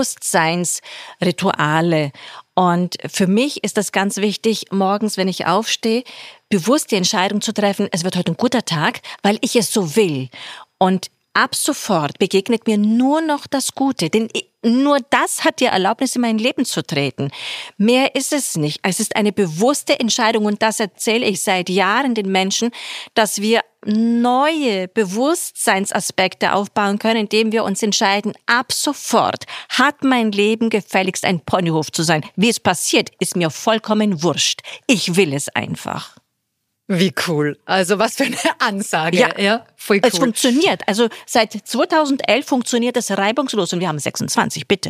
Bewusstseinsrituale. Und für mich ist das ganz wichtig, morgens, wenn ich aufstehe, bewusst die Entscheidung zu treffen, es wird heute ein guter Tag, weil ich es so will. Und ab sofort begegnet mir nur noch das Gute, denn nur das hat die Erlaubnis, in mein Leben zu treten. Mehr ist es nicht. Es ist eine bewusste Entscheidung und das erzähle ich seit Jahren den Menschen, dass wir neue Bewusstseinsaspekte aufbauen können, indem wir uns entscheiden, ab sofort hat mein Leben gefälligst ein Ponyhof zu sein. Wie es passiert, ist mir vollkommen wurscht. Ich will es einfach. Wie cool. Also was für eine Ansage. Ja, voll cool. Es funktioniert. Also seit 2011 funktioniert es reibungslos und wir haben 26, bitte.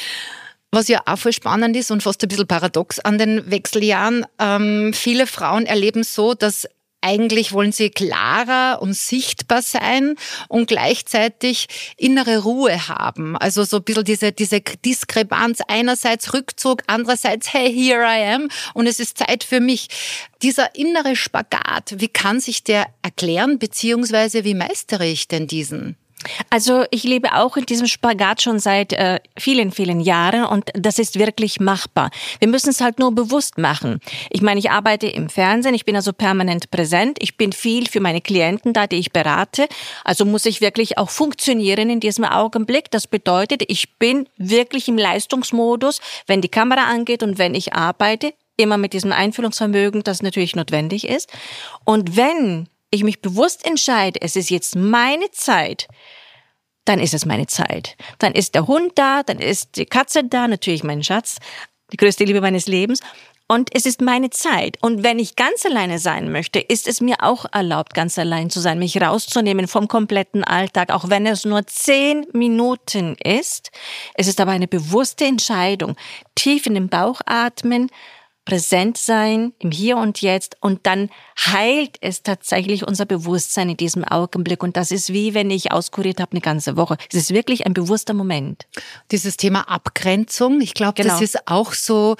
Was ja auch voll spannend ist und fast ein bisschen paradox an den Wechseljahren, viele Frauen erleben so, dass eigentlich wollen sie klarer und sichtbar sein und gleichzeitig innere Ruhe haben. Also so ein bisschen diese Diskrepanz. Einerseits Rückzug, andererseits, hey, here I am und es ist Zeit für mich. Dieser innere Spagat, wie kann sich der erklären, beziehungsweise wie meistere ich denn diesen? Also ich lebe auch in diesem Spagat schon seit vielen, vielen Jahren und das ist wirklich machbar. Wir müssen es halt nur bewusst machen. Ich meine, ich arbeite im Fernsehen, ich bin also permanent präsent, ich bin viel für meine Klienten da, die ich berate. Also muss ich wirklich auch funktionieren in diesem Augenblick. Das bedeutet, ich bin wirklich im Leistungsmodus, wenn die Kamera angeht und wenn ich arbeite, immer mit diesem Einfühlungsvermögen, das natürlich notwendig ist. Und wenn ich mich bewusst entscheide, es ist jetzt meine Zeit, dann ist es meine Zeit. Dann ist der Hund da, dann ist die Katze da, natürlich mein Schatz, die größte Liebe meines Lebens. Und es ist meine Zeit. Und wenn ich ganz alleine sein möchte, ist es mir auch erlaubt, ganz allein zu sein, mich rauszunehmen vom kompletten Alltag, auch wenn es nur 10 Minuten ist. Es ist aber eine bewusste Entscheidung. Tief in den Bauch atmen, präsent sein im Hier und Jetzt und dann heilt es tatsächlich unser Bewusstsein in diesem Augenblick und das ist wie wenn ich auskuriert habe eine ganze Woche. Es ist wirklich ein bewusster Moment. Dieses Thema Abgrenzung, ich glaube, Genau. Das ist auch so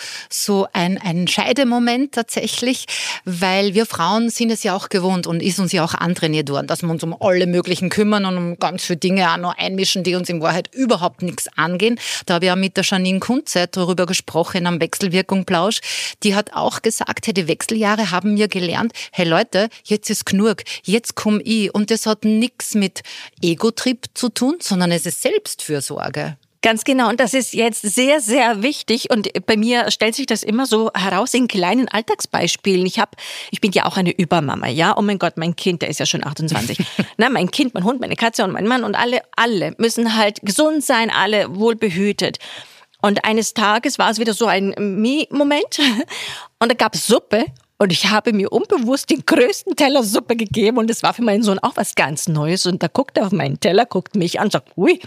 ein Scheidemoment tatsächlich, weil wir Frauen sind es ja auch gewohnt und ist uns ja auch antrainiert worden, dass wir uns um alle möglichen kümmern und um ganz viele Dinge auch noch einmischen, die uns in Wahrheit überhaupt nichts angehen. Da habe ich auch mit der Janine Kunze darüber gesprochen am Wechselwirkung Plausch. Die hat auch gesagt, hey, die Wechseljahre haben mir gelernt, hey Leute, jetzt ist genug, jetzt komm ich. Und das hat nichts mit Ego-Trip zu tun, sondern es ist Selbstfürsorge. Ganz genau. Und das ist jetzt sehr, sehr wichtig. Und bei mir stellt sich das immer so heraus in kleinen Alltagsbeispielen. Ich bin ja auch eine Übermama, ja. Oh mein Gott, mein Kind, der ist ja schon 28. Na, mein Kind, mein Hund, meine Katze und mein Mann und alle müssen halt gesund sein, alle wohlbehütet. Und eines Tages war es wieder so ein Me-Moment und da gab es Suppe und ich habe mir unbewusst den größten Teller Suppe gegeben und es war für meinen Sohn auch was ganz Neues und da guckt er auf meinen Teller, guckt mich an und sagt, ui.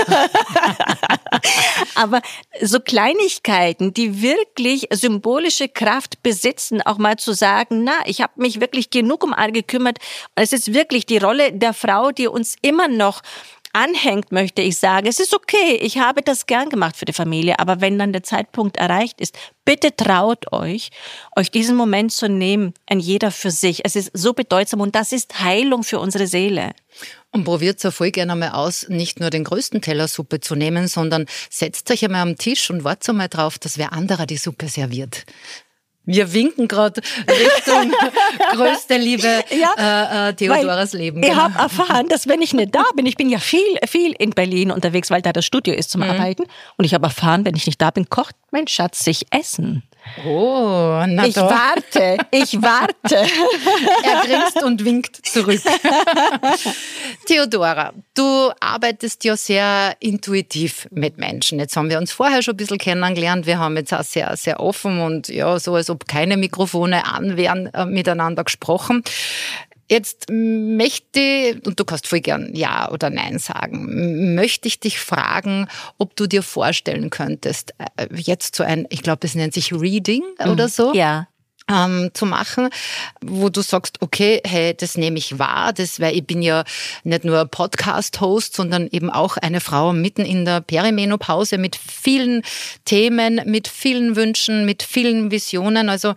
Aber so Kleinigkeiten, die wirklich symbolische Kraft besitzen, auch mal zu sagen, na, ich habe mich wirklich genug um alle gekümmert. Es ist wirklich die Rolle der Frau, die uns immer noch anhängt, möchte ich sagen, es ist okay, ich habe das gern gemacht für die Familie, aber wenn dann der Zeitpunkt erreicht ist, bitte traut euch diesen Moment zu nehmen, ein jeder für sich. Es ist so bedeutsam und das ist Heilung für unsere Seele. Und probiert es ja voll gerne einmal aus, nicht nur den größten Teller Suppe zu nehmen, sondern setzt euch einmal am Tisch und wartet einmal drauf, dass wer anderer die Suppe serviert. Wir winken gerade Richtung größte Liebe Theodoras Leben. Ich habe erfahren, dass wenn ich nicht da bin, ich bin ja viel in Berlin unterwegs, weil da das Studio ist zum Arbeiten. Und ich habe erfahren, wenn ich nicht da bin, kocht mein Schatz sich Essen. Oh, na ich warte. Er grinst und winkt zurück. Theodora, du arbeitest ja sehr intuitiv mit Menschen. Jetzt haben wir uns vorher schon ein bisschen kennengelernt. Wir haben jetzt auch sehr, sehr offen und ja, so als ob keine Mikrofone an wären, miteinander gesprochen. Jetzt möchte ich, und du kannst voll gern Ja oder Nein sagen, möchte ich dich fragen, ob du dir vorstellen könntest, jetzt so ein, ich glaube, es nennt sich Reading oder so. Ja. Zu machen, wo du sagst, okay, hey, das nehme ich wahr, weil ich bin ja nicht nur Podcast-Host, sondern eben auch eine Frau mitten in der Perimenopause mit vielen Themen, mit vielen Wünschen, mit vielen Visionen, also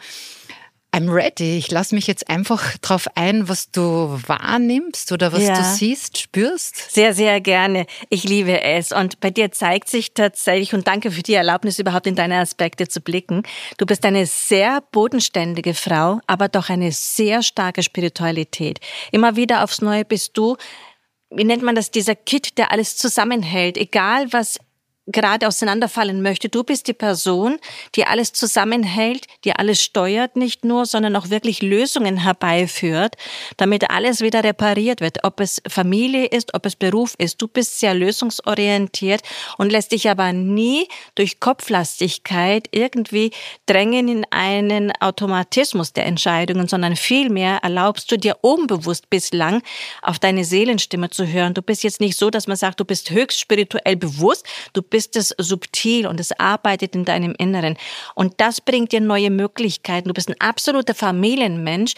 I'm ready. Ich lasse mich jetzt einfach drauf ein, was du wahrnimmst oder was du siehst, spürst. Sehr, sehr gerne. Ich liebe es. Und bei dir zeigt sich tatsächlich, und danke für die Erlaubnis, überhaupt in deine Aspekte zu blicken. Du bist eine sehr bodenständige Frau, aber doch eine sehr starke Spiritualität. Immer wieder aufs Neue bist du, wie nennt man das, dieser Kit, der alles zusammenhält. Egal, was gerade auseinanderfallen möchte. Du bist die Person, die alles zusammenhält, die alles steuert nicht nur, sondern auch wirklich Lösungen herbeiführt, damit alles wieder repariert wird. Ob es Familie ist, ob es Beruf ist. Du bist sehr lösungsorientiert und lässt dich aber nie durch Kopflastigkeit irgendwie drängen in einen Automatismus der Entscheidungen, sondern vielmehr erlaubst du dir unbewusst bislang auf deine Seelenstimme zu hören. Du bist jetzt nicht so, dass man sagt, du bist höchst spirituell bewusst, du bist es subtil und es arbeitet in deinem Inneren. Und das bringt dir neue Möglichkeiten. Du bist ein absoluter Familienmensch.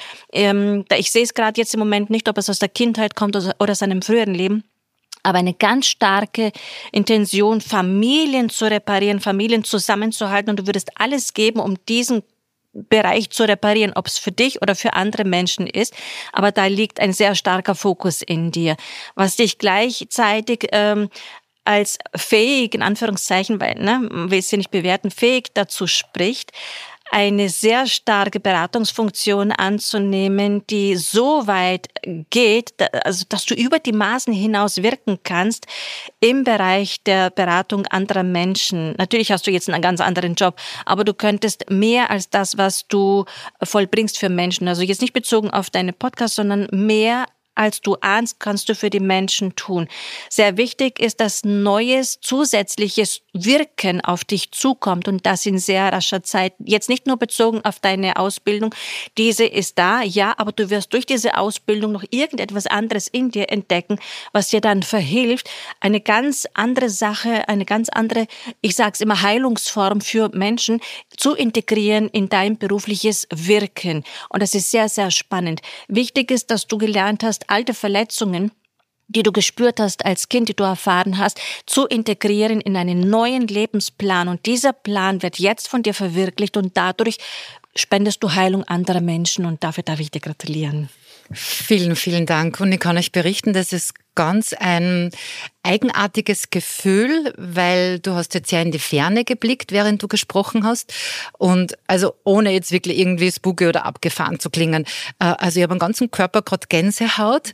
Ich sehe es gerade jetzt im Moment nicht, ob es aus der Kindheit kommt oder aus einem früheren Leben. Aber eine ganz starke Intention, Familien zu reparieren, Familien zusammenzuhalten. Und du würdest alles geben, um diesen Bereich zu reparieren, ob es für dich oder für andere Menschen ist. Aber da liegt ein sehr starker Fokus in dir, was dich gleichzeitig als fähig, in Anführungszeichen, weil, will es ja nicht bewerten, fähig dazu spricht, eine sehr starke Beratungsfunktion anzunehmen, die so weit geht, also dass du über die Maßen hinaus wirken kannst im Bereich der Beratung anderer Menschen. Natürlich hast du jetzt einen ganz anderen Job, aber du könntest mehr als das, was du vollbringst für Menschen. Also jetzt nicht bezogen auf deine Podcasts, sondern mehr als du ahnst, kannst du für die Menschen tun. Sehr wichtig ist, dass neues, zusätzliches Wirken auf dich zukommt und das in sehr rascher Zeit. Jetzt nicht nur bezogen auf deine Ausbildung. Diese ist da, ja, aber du wirst durch diese Ausbildung noch irgendetwas anderes in dir entdecken, was dir dann verhilft, eine ganz andere Sache, eine ganz andere, ich sag's immer, Heilungsform für Menschen zu integrieren in dein berufliches Wirken. Und das ist sehr, sehr spannend. Wichtig ist, dass du gelernt hast, alte Verletzungen, die du gespürt hast als Kind, die du erfahren hast, zu integrieren in einen neuen Lebensplan. Und dieser Plan wird jetzt von dir verwirklicht und dadurch spendest du Heilung anderer Menschen und dafür darf ich dir gratulieren. Vielen, vielen Dank. Und ich kann euch berichten, das ist ganz ein eigenartiges Gefühl, weil du hast jetzt ja in die Ferne geblickt, während du gesprochen hast. Und also ohne jetzt wirklich irgendwie spooky oder abgefahren zu klingen. Also ich habe am ganzen Körper gerade Gänsehaut.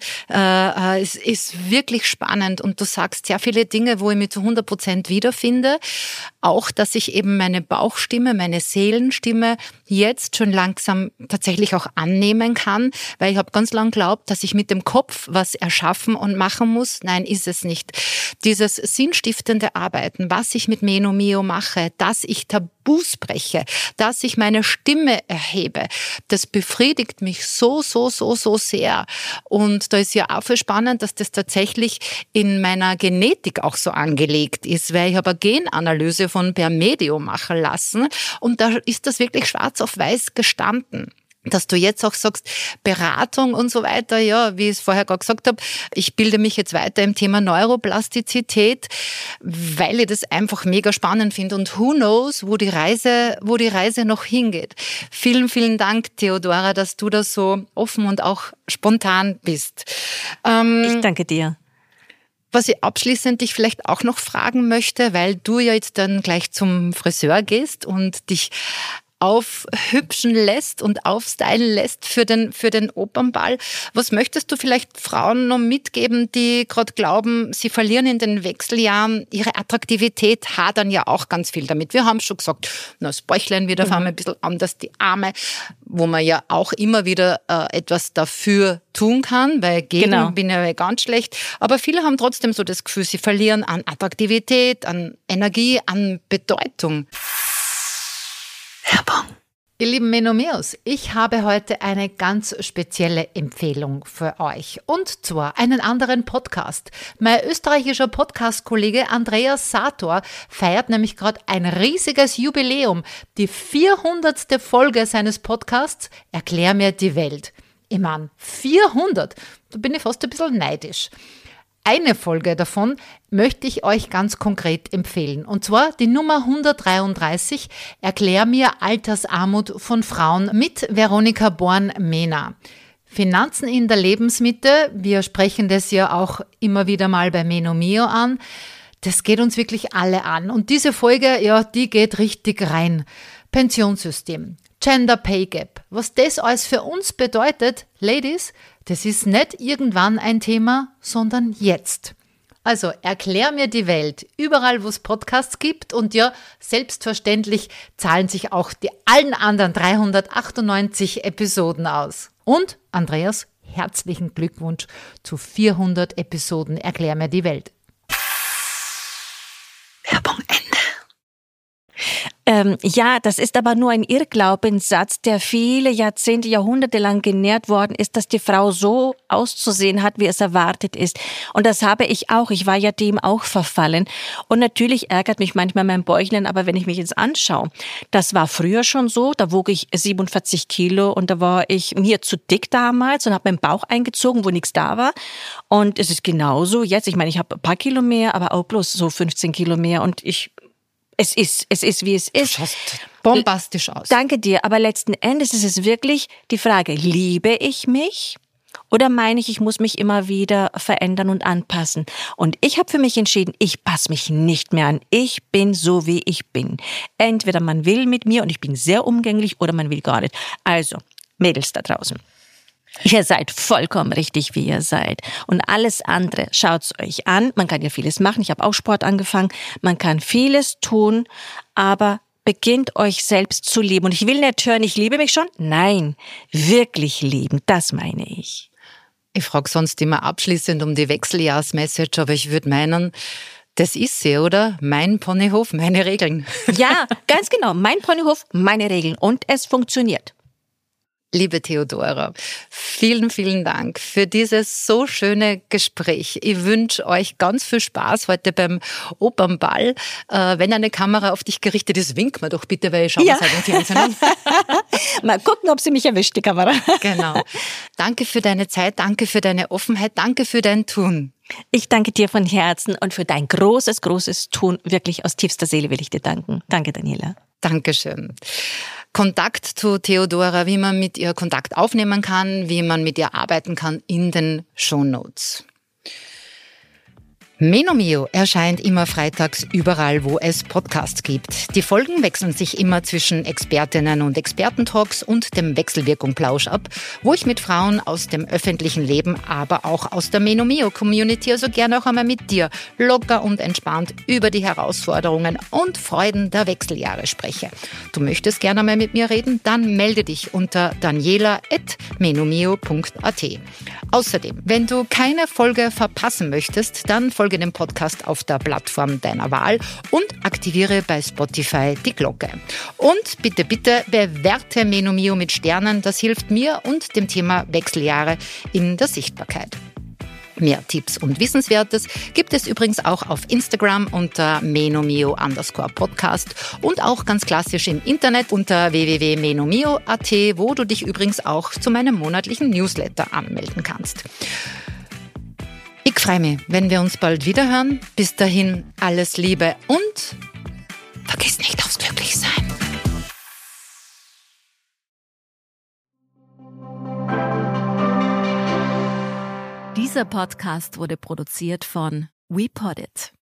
Es ist wirklich spannend und du sagst sehr viele Dinge, wo ich mich zu 100% wiederfinde. Auch, dass ich eben meine Bauchstimme, meine Seelenstimme jetzt schon langsam tatsächlich auch annehmen kann, weil ich habe ganz lang geglaubt, dass ich mit dem Kopf was erschaffen und machen muss. Nein, ist es nicht. Dieses sinnstiftende Arbeiten, was ich mit Meno Mio mache, dass ich Tabus breche, dass ich meine Stimme erhebe, das befriedigt mich so sehr. Und da ist ja auch viel spannend, dass das tatsächlich in meiner Genetik auch so angelegt ist, weil ich habe eine Genanalyse von Per Medio machen lassen und da ist das wirklich schwarz auf weiß gestanden. dass du jetzt auch sagst, Beratung und so weiter, ja, wie ich es vorher gerade gesagt habe, ich bilde mich jetzt weiter im Thema Neuroplastizität, weil ich das einfach mega spannend finde und who knows, wo die Reise noch hingeht. Vielen, vielen Dank, Theodora, dass du da so offen und auch spontan bist. Ich danke dir. Was ich abschließend dich vielleicht auch noch fragen möchte, weil du ja jetzt dann gleich zum Friseur gehst und dich aufhübschen lässt und aufstylen lässt für den Opernball. Was möchtest du vielleicht Frauen noch mitgeben, die gerade glauben, sie verlieren in den Wechseljahren ihre Attraktivität, hadern ja auch ganz viel damit. Wir haben schon gesagt, das Bäuchlein wird auf einmal ein bisschen anders, die Arme, wo man ja auch immer wieder etwas dafür tun kann, weil gegen bin ja ganz schlecht. Aber viele haben trotzdem so das Gefühl, sie verlieren an Attraktivität, an Energie, an Bedeutung. Werbung. Ihr lieben Menomeos, ich habe heute eine ganz spezielle Empfehlung für euch. Und zwar einen anderen Podcast. Mein österreichischer Podcast-Kollege Andreas Sator feiert nämlich gerade ein riesiges Jubiläum. Die 400. Folge seines Podcasts Erklär mir die Welt. Ich meine, 400, da bin ich fast ein bisschen neidisch. Eine Folge davon möchte ich euch ganz konkret empfehlen. Und zwar die Nummer 133, Erklär mir Altersarmut von Frauen mit Veronika Born-Mehner. Finanzen in der Lebensmitte, wir sprechen das ja auch immer wieder mal bei Menomio an. Das geht uns wirklich alle an. Und diese Folge, ja, die geht richtig rein. Pensionssystem, Gender Pay Gap, was das alles für uns bedeutet, Ladies, das ist nicht irgendwann ein Thema, sondern jetzt. Also erklär mir die Welt, überall wo es Podcasts gibt und ja, selbstverständlich zahlen sich auch die allen anderen 398 Episoden aus. Und Andreas, herzlichen Glückwunsch zu 400 Episoden Erklär mir die Welt. Werbung Ende. Ja, das ist aber nur ein Irrglaubenssatz, der viele Jahrzehnte, Jahrhunderte lang genährt worden ist, dass die Frau so auszusehen hat, wie es erwartet ist. Und das habe ich auch. Ich war ja dem auch verfallen. Und natürlich ärgert mich manchmal mein Bäuchlein, aber wenn ich mich jetzt anschaue, das war früher schon so, da wog ich 47 Kilo und da war ich mir zu dick damals und habe meinen Bauch eingezogen, wo nichts da war. Und es ist genauso jetzt. Ich meine, ich habe ein paar Kilo mehr, aber auch bloß so 15 Kilo mehr und es ist, wie es ist. Du schaust bombastisch aus. Danke dir, aber letzten Endes ist es wirklich die Frage, liebe ich mich oder meine ich muss mich immer wieder verändern und anpassen? Und ich habe für mich entschieden, ich passe mich nicht mehr an. Ich bin so, wie ich bin. Entweder man will mit mir und ich bin sehr umgänglich oder man will gar nicht. Also, Mädels da draußen. Ihr seid vollkommen richtig, wie ihr seid. Und alles andere, schaut's euch an. Man kann ja vieles machen. Ich habe auch Sport angefangen. Man kann vieles tun, aber beginnt euch selbst zu lieben. Und ich will nicht hören, ich liebe mich schon. Nein, wirklich lieben, das meine ich. Ich frage sonst immer abschließend um die Wechseljahrsmessage, aber ich würde meinen, das ist sie, oder? Mein Ponyhof, meine Regeln. Ja, ganz genau. Mein Ponyhof, meine Regeln. Und es funktioniert. Liebe Theodora, vielen, vielen Dank für dieses so schöne Gespräch. Ich wünsche euch ganz viel Spaß heute beim Opernball. Wenn eine Kamera auf dich gerichtet ist, wink mir doch bitte, weil ich schaue es halt im Fernsehen an. Mal gucken, ob sie mich erwischt, die Kamera. Genau. Danke für deine Zeit, danke für deine Offenheit, danke für dein Tun. Ich danke dir von Herzen und für dein großes, großes Tun. Wirklich aus tiefster Seele will ich dir danken. Danke, Daniela. Dankeschön. Kontakt zu Theodora, wie man mit ihr Kontakt aufnehmen kann, wie man mit ihr arbeiten kann, in den Shownotes. Menomio erscheint immer freitags überall, wo es Podcasts gibt. Die Folgen wechseln sich immer zwischen Expertinnen und Expertentalks und dem Wechselwirkung-Plausch ab, wo ich mit Frauen aus dem öffentlichen Leben, aber auch aus der Menomio-Community, also gerne auch einmal mit dir, locker und entspannt über die Herausforderungen und Freuden der Wechseljahre spreche. Du möchtest gerne einmal mit mir reden? Dann melde dich unter daniela@menomio.at. Außerdem, wenn du keine Folge verpassen möchtest, dann folge dem Podcast auf der Plattform deiner Wahl und aktiviere bei Spotify die Glocke. Und bitte, bitte bewerte Menomio mit Sternen. Das hilft mir und dem Thema Wechseljahre in der Sichtbarkeit. Mehr Tipps und Wissenswertes gibt es übrigens auch auf Instagram unter menomio_podcast und auch ganz klassisch im Internet unter www.menomio.at, wo du dich übrigens auch zu meinem monatlichen Newsletter anmelden kannst. Ich freue mich, wenn wir uns bald wiederhören. Bis dahin alles Liebe und vergiss nicht aufs Glücklichsein. Dieser Podcast wurde produziert von WePoddit.